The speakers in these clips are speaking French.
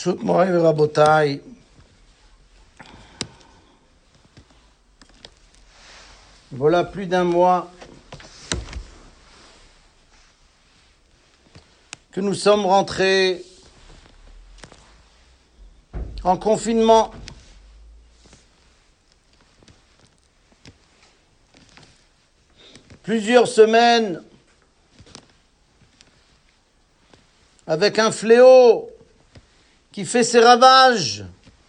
Moray et Rabotai, voilà plus d'un mois que nous sommes rentrés en confinement. Plusieurs semaines avec un fléau qui fait ses ravages,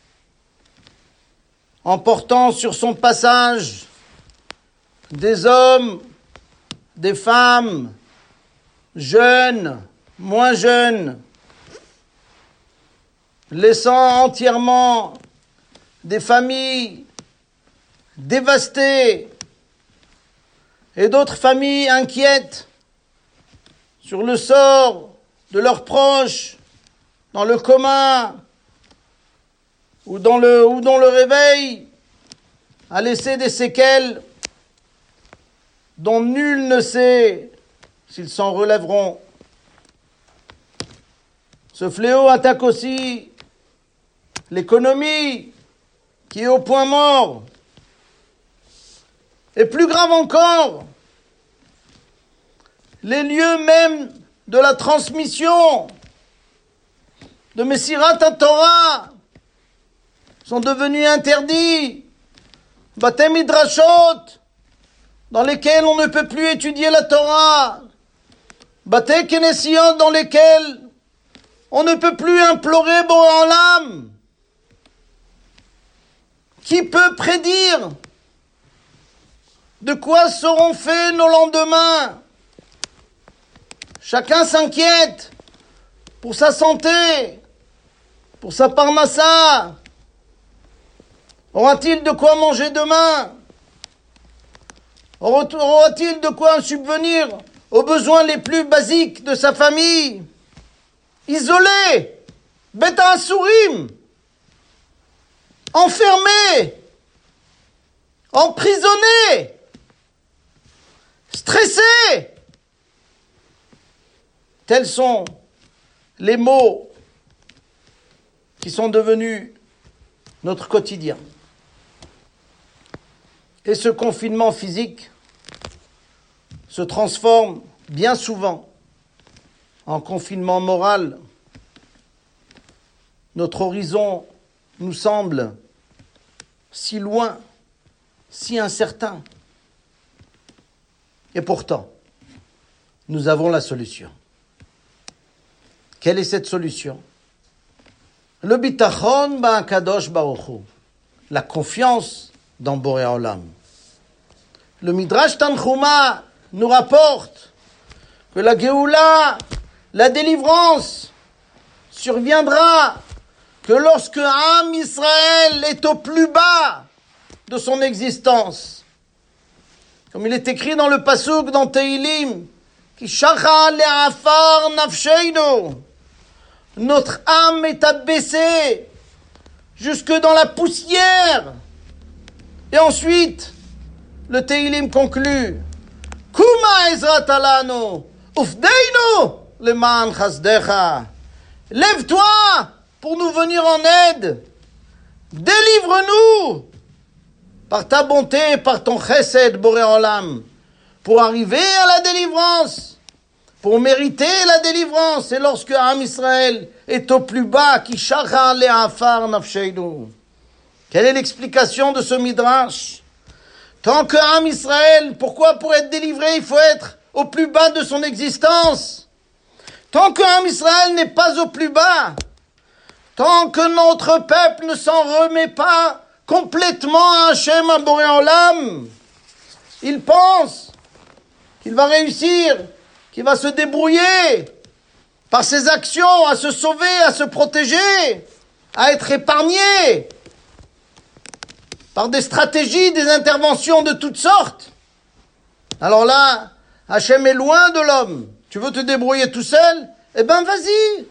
emportant sur son passage des hommes, des femmes, jeunes, moins jeunes, laissant entièrement des familles dévastées et d'autres familles inquiètes sur le sort de leurs proches, dans le coma ou dont le réveil a laissé des séquelles dont nul ne sait s'ils s'en relèveront. Ce fléau attaque aussi l'économie qui est au point mort. Et plus grave encore, les lieux même de la transmission de Messirat Torah sont devenus interdits. Batem Midrashot, dans lesquels on ne peut plus étudier la Torah. Bate Kenesiot, dans lesquels on ne peut plus implorer Boré Olam. Qui peut prédire de quoi seront faits nos lendemains? Chacun s'inquiète pour sa santé, pour sa parnassa. Aura-t-il de quoi manger demain? Aura-t-il de quoi subvenir aux besoins les plus basiques de sa famille? Isolé, bêta asurim, enfermé, emprisonné, stressé. Tels sont les mots qui sont devenus notre quotidien. Et ce confinement physique se transforme bien souvent en confinement moral. Notre horizon nous semble si loin, si incertain. Et pourtant, nous avons la solution. Quelle est cette solution? Le bitachon ba'akadosh baruch hu, la confiance dans Boré Olam. Le Midrash Tanchuma nous rapporte que la Géoula, la délivrance, surviendra que lorsque Am Israël est au plus bas de son existence. Comme il est écrit dans le Pasuk dans Teilim, Ki shacha le'afar nafsheinu. Notre âme est abaissée jusque dans la poussière. Et ensuite, le Teilim conclut, Kuma ezrat alanu, ufdeinu leman chasdecha. Lève-toi pour nous venir en aide. Délivre-nous par ta bonté, par ton chesed, Boré Olam, pour arriver à la délivrance. Pour mériter la délivrance, et lorsque Am Israël est au plus bas, qui shara le'afar nafsheinu. Quelle est l'explication de ce midrash? Tant que Am Israël, pourquoi pour être délivré, il faut être au plus bas de son existence? Tant que Am Israël n'est pas au plus bas, tant que notre peuple ne s'en remet pas complètement à Hachem, à Boré Olam, il pense qu'il va réussir, qu'il va se débrouiller par ses actions, à se sauver, à se protéger, à être épargné par des stratégies, des interventions de toutes sortes. Alors là, Hachem est loin de l'homme. Tu veux te débrouiller tout seul? Eh ben vas-y.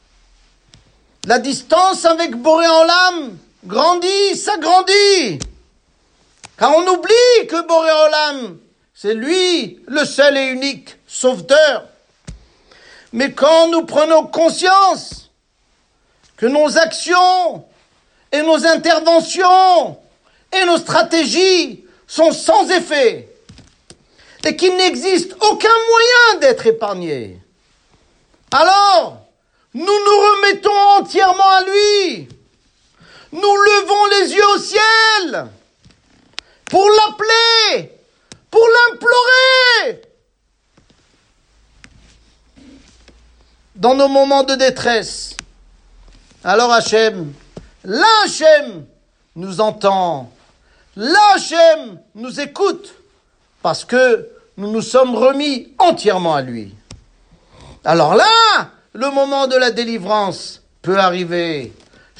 La distance avec Boré Olam grandit, s'agrandit. Car on oublie que Boré Olam, c'est lui le seul et unique sauveteur. Mais quand nous prenons conscience que nos actions et nos interventions et nos stratégies sont sans effet et qu'il n'existe aucun moyen d'être épargné, alors nous nous remettons entièrement à lui. Nous levons les yeux au ciel pour l'appeler, pour l'implorer. Dans nos moments de détresse, alors Hachem, là Hachem nous entend, là Hachem nous écoute, parce que nous nous sommes remis entièrement à lui. Alors là, le moment de la délivrance peut arriver.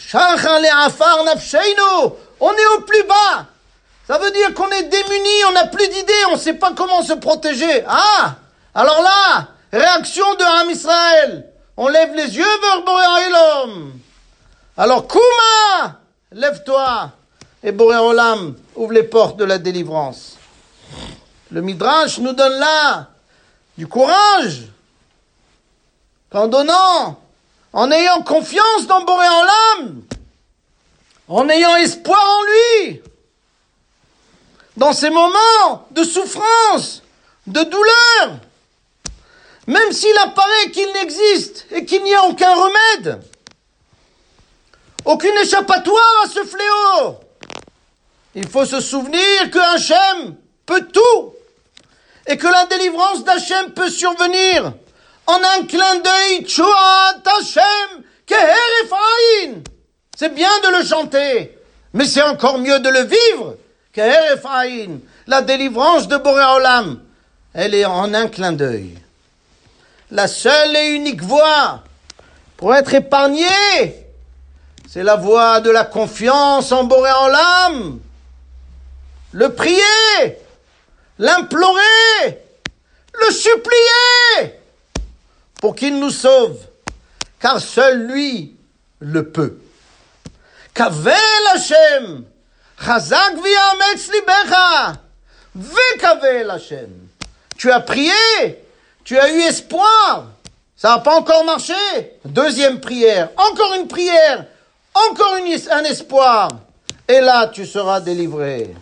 On est au plus bas. Ça veut dire qu'on est démunis, on n'a plus d'idées, on ne sait pas comment se protéger. Ah, alors là, réaction de Am Israël. On lève les yeux vers Boré Olam. Alors Kouma, lève-toi. Et Boré Olam ouvre les portes de la délivrance. Le Midrash nous donne là du courage. En donnant, en ayant confiance dans Boré Olam, en ayant espoir en lui, dans ces moments de souffrance, de douleur, même s'il apparaît qu'il n'existe et qu'il n'y a aucun remède, aucune échappatoire à ce fléau, il faut se souvenir que Hachem peut tout et que la délivrance d'Hachem peut survenir en un clin d'œil. Tchouat Hachem keheref ayin. C'est bien de le chanter, mais c'est encore mieux de le vivre. Keheref ayin. La délivrance de Boré Olam, elle est en un clin d'œil. La seule et unique voie pour être épargné, c'est la voie de la confiance en Boré Olam. Le prier, l'implorer, le supplier pour qu'il nous sauve, car seul lui le peut. Kavel Hashem, chazak v'yametz libecha, vekavel Hashem. Tu as prié, tu as eu espoir, ça n'a pas encore marché. Deuxième prière, encore une prière, encore un espoir, et là tu seras délivré.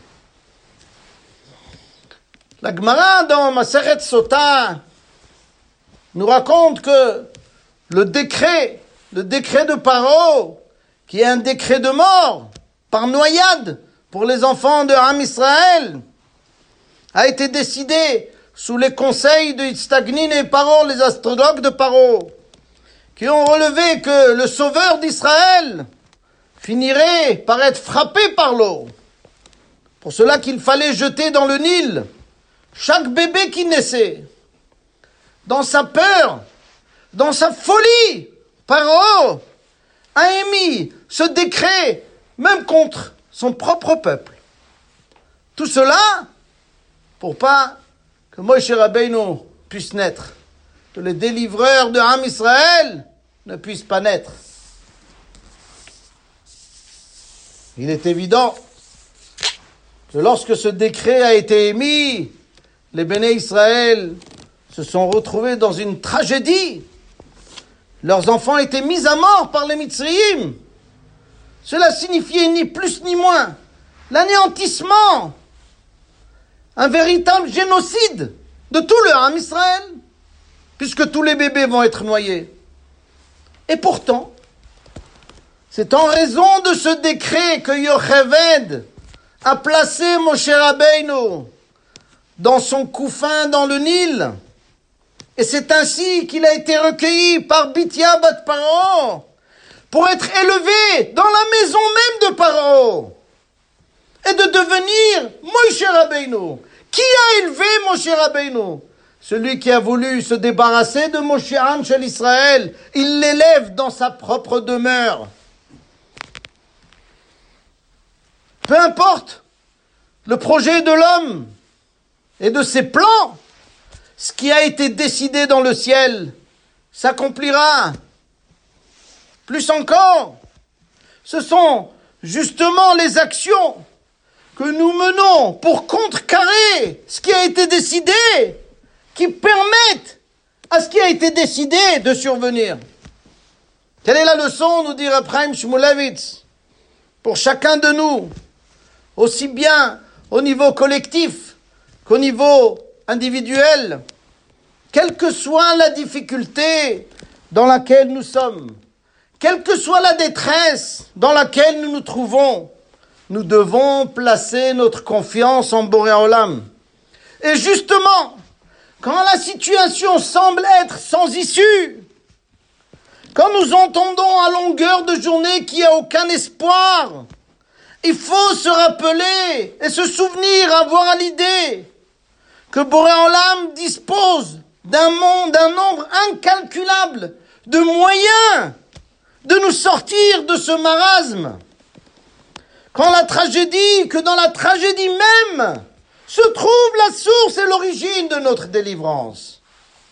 La Gemara dans Masechet Sota nous raconte que le décret de Paro, qui est un décret de mort par noyade pour les enfants de Am Israël, a été décidé sous les conseils de Itztagnin et Paro, les astrologues de Paro, qui ont relevé que le sauveur d'Israël finirait par être frappé par l'eau. Pour cela qu'il fallait jeter dans le Nil chaque bébé qui naissait. Dans sa peur, dans sa folie, Paro a émis ce décret même contre son propre peuple. Tout cela pour pas que Moshe Rabbeinu puisse naître, que le délivreur de Am Israël ne puisse pas naître. Il est évident que lorsque ce décret a été émis, les Béné Israël se sont retrouvés dans une tragédie. Leurs enfants étaient mis à mort par les Mitzrayim. Cela signifiait ni plus ni moins l'anéantissement, un véritable génocide de tout le Ham Israël, puisque tous les bébés vont être noyés. Et pourtant, c'est en raison de ce décret que Yocheved a placé Moshe Rabbeinu dans son couffin dans le Nil. Et c'est ainsi qu'il a été recueilli par Bithia bat Paro pour être élevé dans la maison même de Paro et de devenir Moshe Rabbeinu. Qui a élevé Moshe Rabbeinu? Celui qui a voulu se débarrasser de Moshe Anshel Israël. Il l'élève dans sa propre demeure. Peu importe le projet de l'homme et de ses plans, ce qui a été décidé dans le ciel s'accomplira. Plus encore, ce sont justement les actions que nous menons pour contrecarrer ce qui a été décidé qui permettent à ce qui a été décidé de survenir. Quelle est la leçon, nous dit Reb Chaim Shmulevitz, pour chacun de nous, aussi bien au niveau collectif qu'au niveau individuel, quelle que soit la difficulté dans laquelle nous sommes, quelle que soit la détresse dans laquelle nous nous trouvons, nous devons placer notre confiance en Boré Olam. Et justement, quand la situation semble être sans issue, quand nous entendons à longueur de journée qu'il n'y a aucun espoir, il faut se rappeler et se souvenir, avoir à l'idée que Boré Olam dispose d'un nombre incalculable de moyens de nous sortir de ce marasme. Quand que dans la tragédie même, se trouve la source et l'origine de notre délivrance.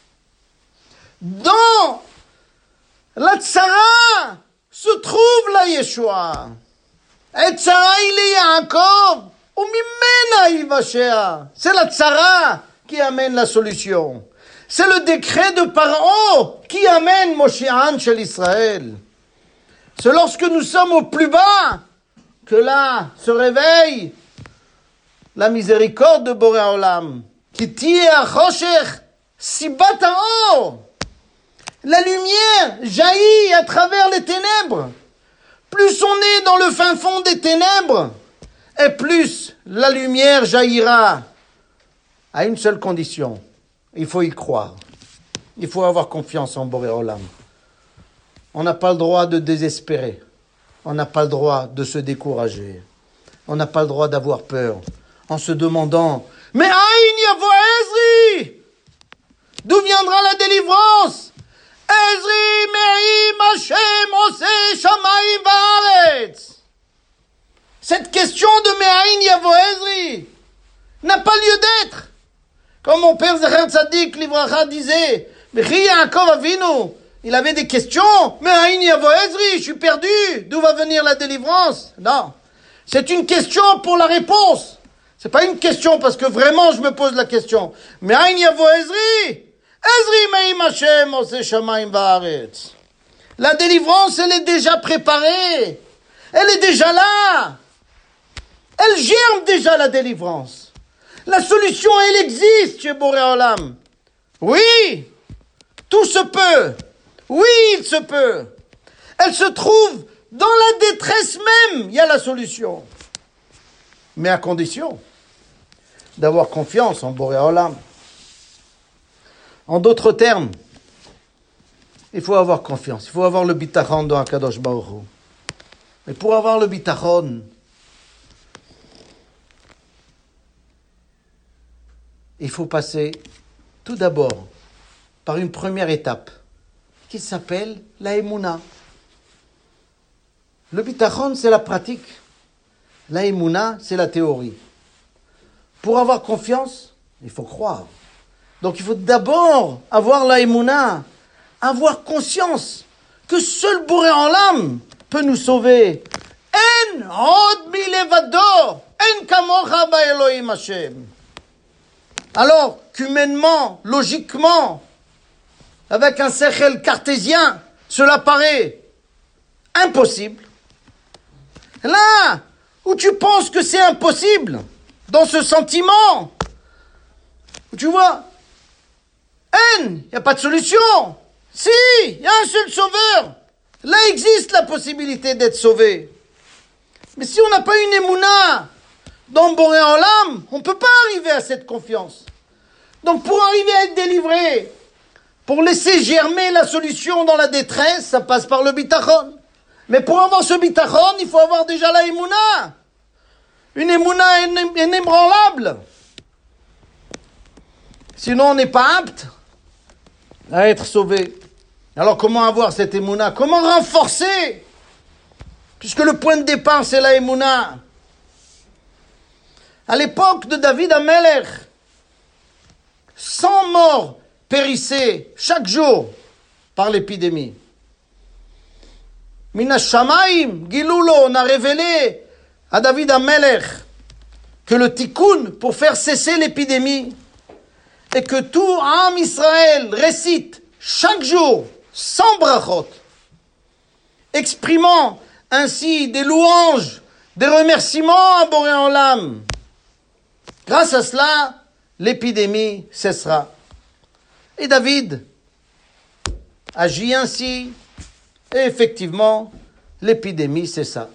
Dans la tzara se trouve la Yeshua. Et tzara il est Yaakov, ou mimena yivashea. C'est la tzara qui amène la solution. C'est le décret de Paro qui amène Moshiach chez l'Israël. C'est lorsque nous sommes au plus bas que là se réveille la miséricorde de Boré Olam. Qui tire à Choshech, Sibat Haor. La lumière jaillit à travers les ténèbres. Plus on est dans le fin fond des ténèbres, et plus la lumière jaillira. À une seule condition, il faut y croire. Il faut avoir confiance en Boré Olam. On n'a pas le droit de désespérer. On n'a pas le droit de se décourager. On n'a pas le droit d'avoir peur en se demandant « Mais Aïn Yavo Ezri ! D'où viendra la délivrance ?» Ezri Me'im Hashem Ose Shamayim Va'aretz. Cette question de Me'aïn Yavo Ezri n'a pas lieu d'être. Comme mon père Zecher Tzadik Livracha disait, Bechi Yaakov Avinu, il avait des questions. Me'aïn Yavo Ezri, je suis perdu. D'où va venir la délivrance? Non. C'est une question pour la réponse. C'est pas une question parce que vraiment je me pose la question. Me'aïn Yavo Ezri? Ezri Me'im Hashem Ose Shamayim Va'aretz. La délivrance, elle est déjà préparée. Elle est déjà là. Elle germe déjà la délivrance. La solution, elle existe chez Boré Olam. Oui, tout se peut. Oui, il se peut. Elle se trouve dans la détresse même. Il y a la solution. Mais à condition d'avoir confiance en Boré Olam. En d'autres termes, il faut avoir confiance. Il faut avoir le bitachon dans Akadosh Baruch Hu. Mais pour avoir le bitachon, il faut passer tout d'abord par une première étape qui s'appelle la Emouna. Le bitachon, c'est la pratique. La Emouna, c'est la théorie. Pour avoir confiance, il faut croire. Donc il faut d'abord avoir la Emouna, avoir conscience que seul Boré Olam peut nous sauver. En od milevado, en kamocha ba Elohim Hashem. Alors qu'humainement, logiquement, avec un sechel cartésien, cela paraît impossible. Là où tu penses que c'est impossible, dans ce sentiment, tu vois, il n'y a pas de solution. Si, il y a un seul sauveur. Là existe la possibilité d'être sauvé. Mais si on n'a pas une émouna dans Boré Olam, on ne peut pas arriver à cette confiance. Donc pour arriver à être délivré, pour laisser germer la solution dans la détresse, ça passe par le bitachon. Mais pour avoir ce bitachon, il faut avoir déjà la émouna. Une émouna inébranlable. Sinon on n'est pas apte à être sauvé. Alors comment avoir cette émouna? Comment renforcer? Puisque le point de départ c'est la émouna. À l'époque de David Amelech, 100 morts périssaient chaque jour par l'épidémie. Mina Shamaim, Gilulo, on a révélé à David Amelech que le tikkun pour faire cesser l'épidémie et que tout Am Israël récite chaque jour, sans brachot, exprimant ainsi des louanges, des remerciements à Boré Olam. Grâce à cela, l'épidémie cessera. Et David agit ainsi, et effectivement, l'épidémie cessa.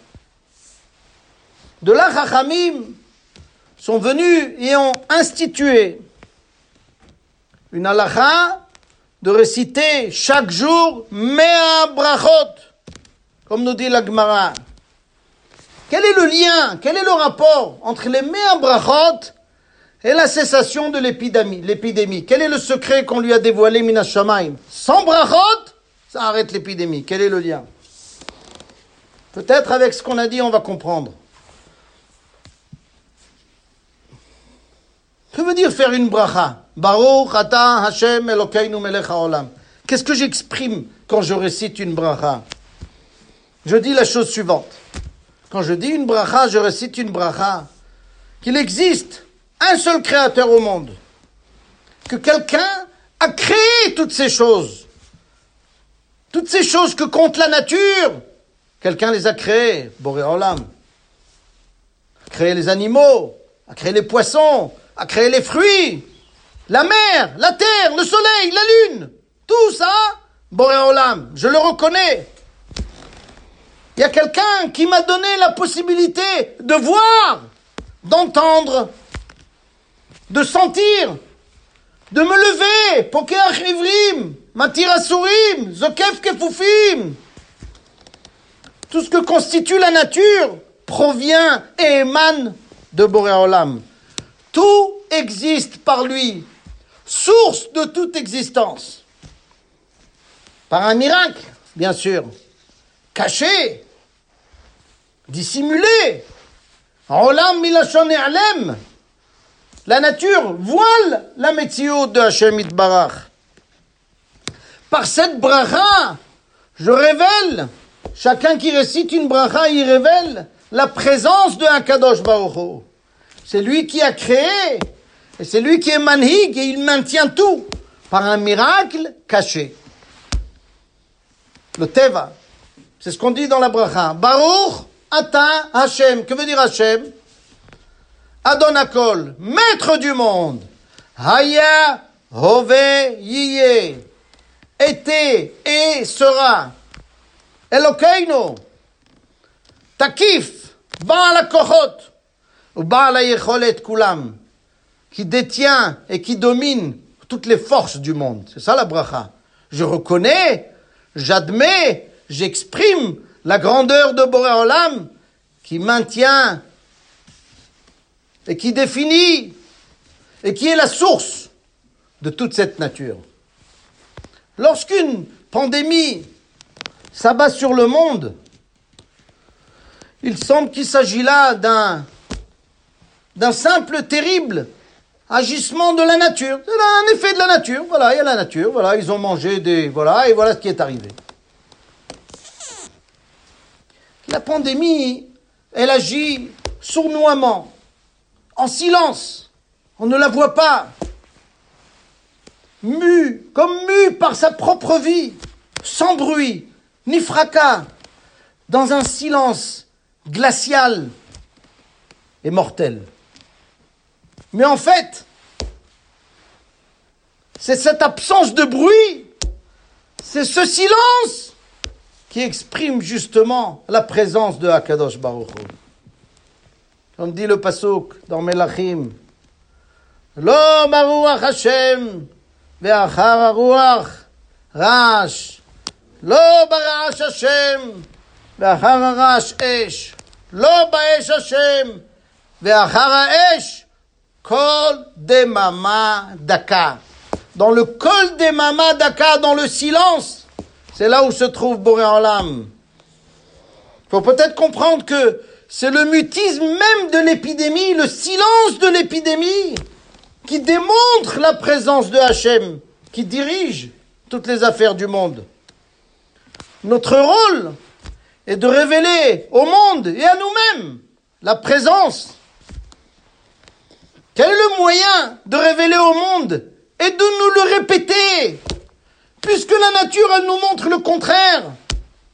De là, Chachamim sont venus et ont institué une halakha de réciter chaque jour Mea Brachot, comme nous dit la Gemara. Quel est le lien, quel est le rapport entre les Mea Brachot et la cessation de l'épidémie? Quel est le secret qu'on lui a dévoilé Minas Shamayim? Sans Brachot, ça arrête l'épidémie. Quel est le lien? Peut-être avec ce qu'on a dit, on va comprendre. Que veut dire faire une bracha? Baruch ata Hashem Elokeinu melech haolam. Qu'est-ce que j'exprime quand je récite une bracha? Je dis la chose suivante. Quand je dis une bracha, je récite une bracha. Qu'il existe un seul créateur au monde. Que quelqu'un a créé toutes ces choses. Toutes ces choses que compte la nature. Quelqu'un les a créées. Boré Olam. A créé les animaux. A créé les poissons. A créé les fruits. La mer, la terre, le soleil, la lune. Tout ça, Boré Olam. Je le reconnais. Il y a quelqu'un qui m'a donné la possibilité de voir, d'entendre, de sentir, de me lever, Pokeach Ivrim, Matir Asurim, Zokef Kefufim. Tout ce que constitue la nature provient et émane de Boré Olam. Tout existe par lui, source de toute existence. Par un miracle, bien sûr. Caché, dissimulé. Olam milashon e'alem. La nature voile la metziut de Hashem Yitbarach. Par cette bracha, je révèle, chacun qui récite une bracha, il révèle la présence de Akadosh Baruch Hu. C'est lui qui a créé, et c'est lui qui est manhig, et il maintient tout par un miracle caché. Le Teva. C'est ce qu'on dit dans la bracha. Baruch ata Hashem. Que veut dire Hashem? Adon Hakol, maître du monde. Haya hove yiyeh. Était et sera. Elokeinu. Takif. Baal hakochot. Ou Baal hayecholet kulam. Qui détient et qui domine toutes les forces du monde. C'est ça la bracha. Je reconnais, j'admets, j'exprime la grandeur de Boré Olam qui maintient et qui définit et qui est la source de toute cette nature. Lorsqu'une pandémie s'abat sur le monde, il semble qu'il s'agit là d'un simple, terrible agissement de la nature. C'est là un effet de la nature. Voilà, il y a la nature. Voilà, ils ont mangé des... Voilà, et voilà ce qui est arrivé. La pandémie, elle agit sournoisement, en silence. On ne la voit pas. Mue par sa propre vie, sans bruit, ni fracas, dans un silence glacial et mortel. Mais en fait, c'est cette absence de bruit, c'est ce silence qui exprime justement la présence de Akadosh Baruch Hu. Comme dit le pasuk dans Melachim, Lo baruach Hashem ve'achar haruach rash. Lo barash Hashem ve'achar harash esh. Lo ba'esh Hashem ve'achar ha'esh kol demama daka. Dans le kol demama daka, dans le silence, c'est là où se trouve Boré Olam. Il faut peut-être comprendre que c'est le mutisme même de l'épidémie, le silence de l'épidémie, qui démontre la présence de Hachem, qui dirige toutes les affaires du monde. Notre rôle est de révéler au monde et à nous-mêmes la présence. Quel est le moyen de révéler au monde et de nous le répéter? Puisque la nature, elle nous montre le contraire.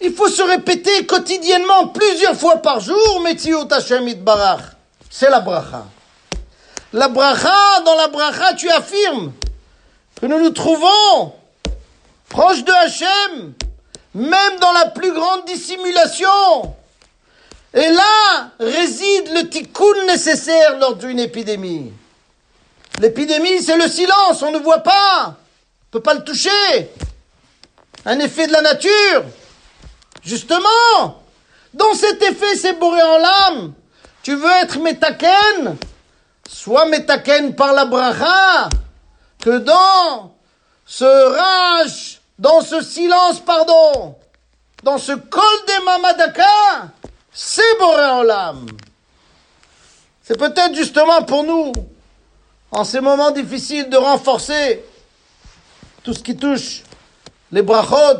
Il faut se répéter quotidiennement, plusieurs fois par jour, Metziut Hashem Yitbarach. C'est la bracha. La bracha, dans la bracha, tu affirmes que nous nous trouvons proches de Hashem, même dans la plus grande dissimulation. Et là réside le tikkun nécessaire lors d'une épidémie. L'épidémie, c'est le silence, on ne voit pas, on ne peut pas le toucher. Un effet de la nature. Justement, dans cet effet, c'est Boré Olam. Tu veux être métaken, sois métaken par la bracha, que dans ce rage, dans ce silence, dans ce kol de mamadaka, c'est Boré Olam. C'est peut-être justement pour nous, en ces moments difficiles, de renforcer tout ce qui touche les brachot.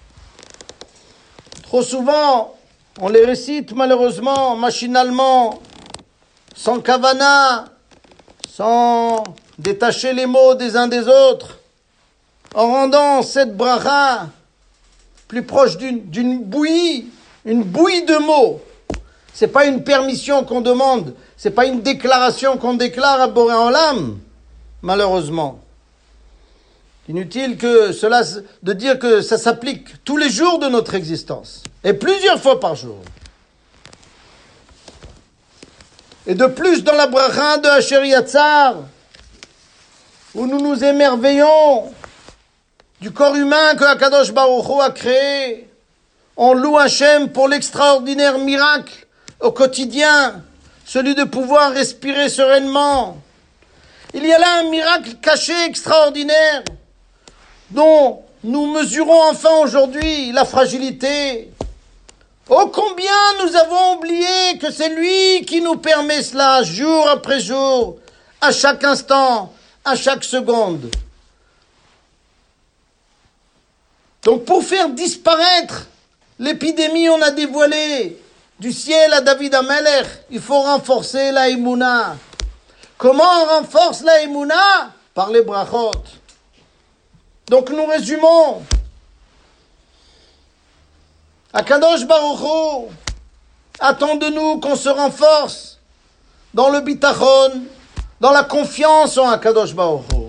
Trop souvent, on les récite malheureusement, machinalement, sans kavana, sans détacher les mots des uns des autres, en rendant cette bracha plus proche d'une bouillie, une bouillie de mots. C'est pas une permission qu'on demande, c'est pas une déclaration qu'on déclare à Boré Olam, malheureusement. Inutile de dire que ça s'applique tous les jours de notre existence, et plusieurs fois par jour. Et de plus, dans la bracha de Asher Yatzar, où nous nous émerveillons du corps humain que Akadosh Baruch Hu a créé, on loue Hachem pour l'extraordinaire miracle au quotidien, celui de pouvoir respirer sereinement. Il y a là un miracle caché extraordinaire, dont nous mesurons enfin aujourd'hui la fragilité. Oh, combien nous avons oublié que c'est lui qui nous permet cela, jour après jour, à chaque instant, à chaque seconde. Donc pour faire disparaître l'épidémie, on a dévoilé du ciel à David Amelech, il faut renforcer la Emouna. Comment on renforce la Emouna? Par les brachot. Donc nous résumons. Akadosh Baruch Hu attend de nous qu'on se renforce dans le bitachon, dans la confiance en Akadosh Baruch Hu.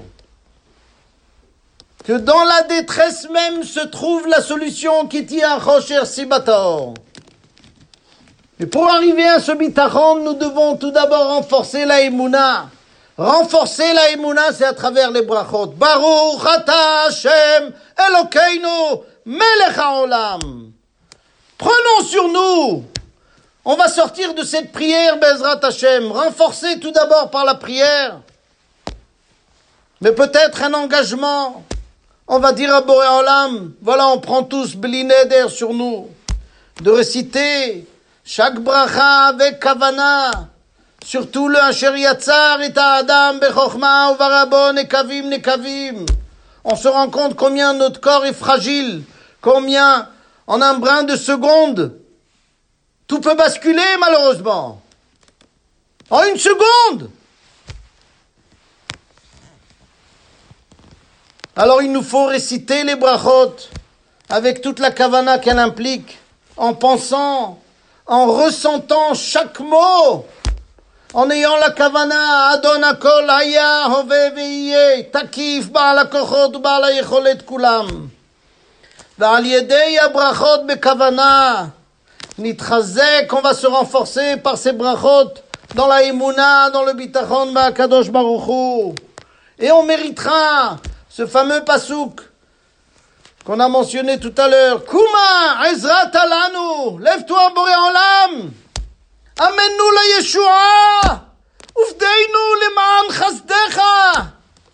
Que dans la détresse même se trouve la solution qui tient Rocher Sibataor. Et pour arriver à ce bitachon, nous devons tout d'abord renforcer la Emouna. Renforcer la Emouna, c'est à travers les brachot. Baruch ata Hashem Elokeinu melech haolam. Prenons sur nous. On va sortir de cette prière, Bezrat Hashem, renforcée tout d'abord par la prière, mais peut-être un engagement. On va dire à Boré Olam, voilà, on prend tous Bli Neder sur nous, de réciter chaque bracha avec kavana, surtout le Asher Yatzar et Adam Bechokma Uvarabon Nekavim Nekavim. On se rend compte combien notre corps est fragile, combien en un brin de seconde, tout peut basculer malheureusement. En une seconde. Alors il nous faut réciter les brachot avec toute la kavana qu'elle implique, en pensant, en ressentant chaque mot, en ayant la kavana, Adon Hakol Haya Hove Ve'yeh, Takif Ba'al HaKochot Ba'al HaYecholet Kulam. Ve'al Yedei HaBrachot Be'kavana, Nitchazek, on va se renforcer par ces brachot dans la Emouna, dans le bitachon Ba'akadosh Baruch Hu. Et on méritera ce fameux pasouk qu'on a mentionné tout à l'heure. Kuma Ezrat Alanu, lève-toi Boré Olam, amenu la Yeshua, ufdeinu leman chasdecha,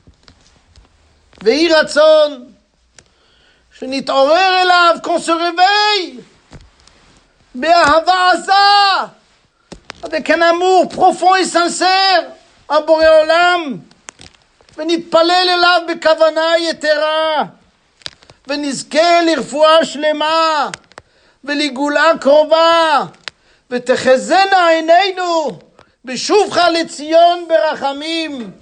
vehi ratzon, shenit'orer elav, qu'on se réveille, be'ahava aza, avec un amour profond et sincère à Boré Olam, ונתפלל אליו בכוונה יתרה, ונזכה לרפואה שלמה, ולגאולה קרובה, ותחזינה עינינו, בשובך לציון ברחמים,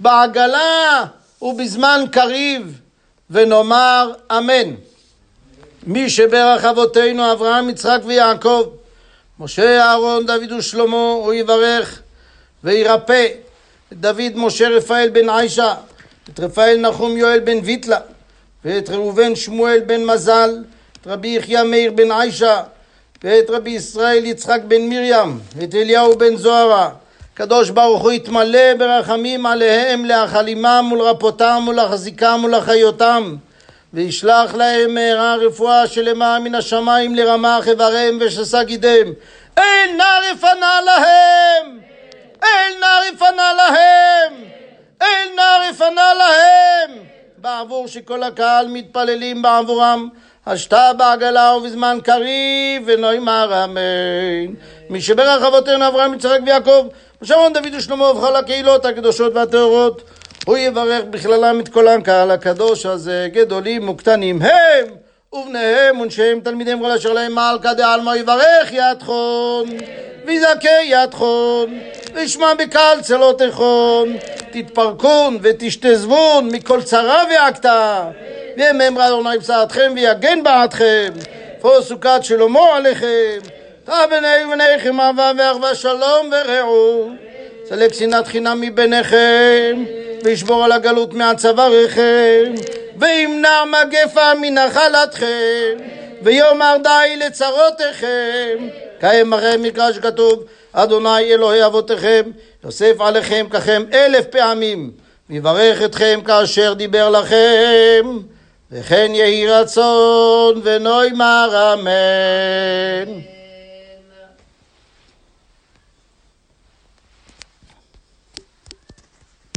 בעגלה ובזמן קריב, ונאמר אמן. מי שברך אבותינו אברהם, יצחק ויעקב, משה, אהרון, דוד ושלמה, הוא יברך וירפא את דוד, משה, רפאל בן עיישה, את רפאל נחום יואל בן ויטלה, ואת ראובן שמואל בן מזל, את רבי יחיה מאיר בן עיישה, ואת רבי ישראל יצחק בן מרים, את אליהו בן זוהרה. הקדוש ברוך הוא יתמלא ברחמים עליהם, להחלימם ולרפאותם ולהחזיקם ולחיותם, וישלח להם מהרה רפואה שלמה מן השמיים לרמ"ח איבריהם ושס"ה גידיהם. אל נא רפנה להם, אל נא רפנה להם, אל נא רפנה להם, בעבור שכל הקהל מתפללים בעבורם, השתה בעגלה ובזמן קריב ונאמר אמן. מי שברך אבותינו אברהם, יצחק ויעקב, משה, אהרון, דוד ושלמה וכל הקהילות הקדושות והטהורות, הוא יברך בכללם את כל הקהל הקדוש הזה, גדולים וקטנים הם ובניהם ונשיהם תלמידיהם כל אשר להם מלכה דעלמא. יברך יתכון ויזכה יתכון וישמע בקהל צלותיכון, תתפרקון ותשתזבון מכל צרה ועקתה, ויאמר אדוני בשעתכם ויגן בעדכם, פה סוכת שלמה עליכם, תא בני ובניכם אהבה ואחווה שלום ורעות, סלק שנאת חינם מביניכם, וישבור על הגלות מעצבריכם, וימנע מגפה מנחלתכם, ויאמר די לצרותיכם. כאמר מקרא שכתוב, אדוני אלוהי אבותיכם יוסף עליכם ככם 1000 פעמים, ויברך אתכם כאשר דיבר לכם, וכן יהי רצון ונאמר אמן.